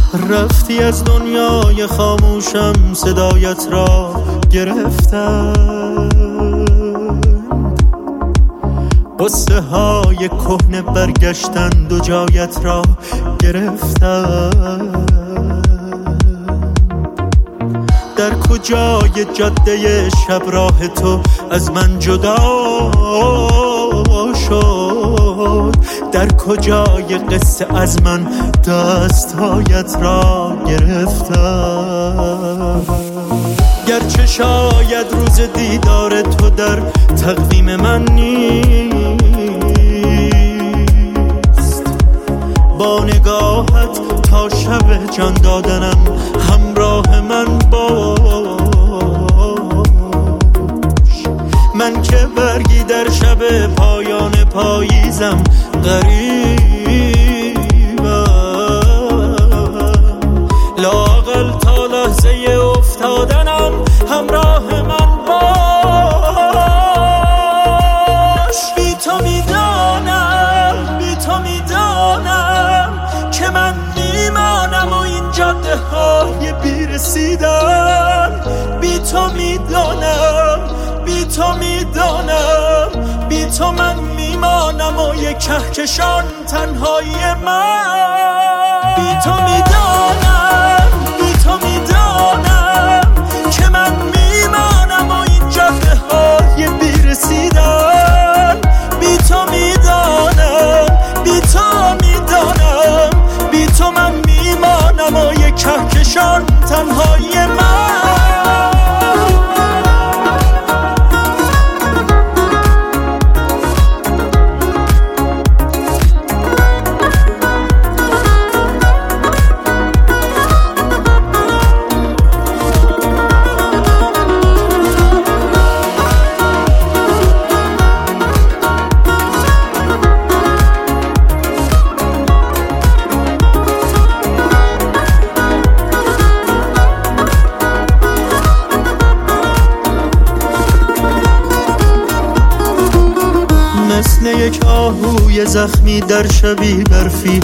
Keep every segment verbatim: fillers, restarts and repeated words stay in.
رفتی از دنیای خاموشم، صدایت را گرفتم. قصه های کهنه برگشتند و جایت را گرفتم. در کجای جاده شب راه تو از من جدا شد؟ در کجای قصه از من دستهایت را گرفتم؟ گرچه شاید روز دیدار تو در تقویم من نیست، با نگاهت تا شب جان دادنم همراه من باش. من که برگی در شب پایان پاییزم غریبم، لااقل تا لحظه افتادنم همراه من باش. بی تو میدانم، بی تو میدانم که من میمانم و این جاده های بیرسیدن. بی تو میدانم، بی تو میدانم، بی تو من میمانم و یک کهکشان تنهایی من. بی تو میدانم، بی تو میدانم که من میمانم و این جاده های بیرسیدن. بی تو میدانم، بی تو میدانم، بی تو من میمانم و یک کهکشان تنهایی من. مثل یک آهوی زخمی در شبی برفی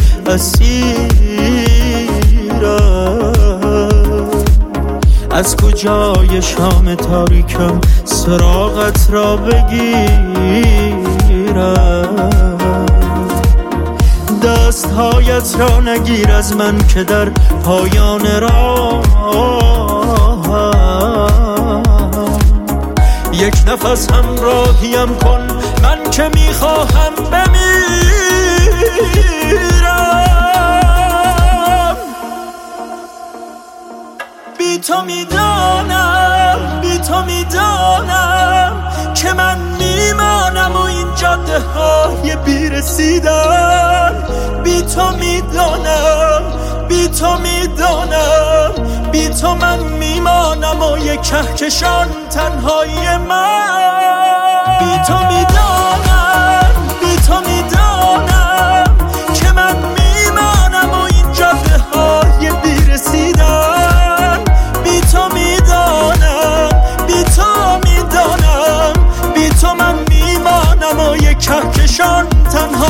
اسیرم. از کجای شام تاریکم سراغت را بگیرم؟ دستهایت را نگیر از من که در پایان راهم. یک نفس همراهیم کن، من که میخواهم بمیرم. بی تو میدانم، بی تو میدانم که من میمانم و این جاده های بیرسیدن. بی تو میدانم، بی تو میدانم، بی تو من میمانم و یک کهکشان تنهایی من. بی تو میدانم، بی تو میدانم که من میمانم و این جاده های بیرسیدن. بی تو میدانم، بی تو میدانم، بی تو من میمانم و یک کهکشان تنها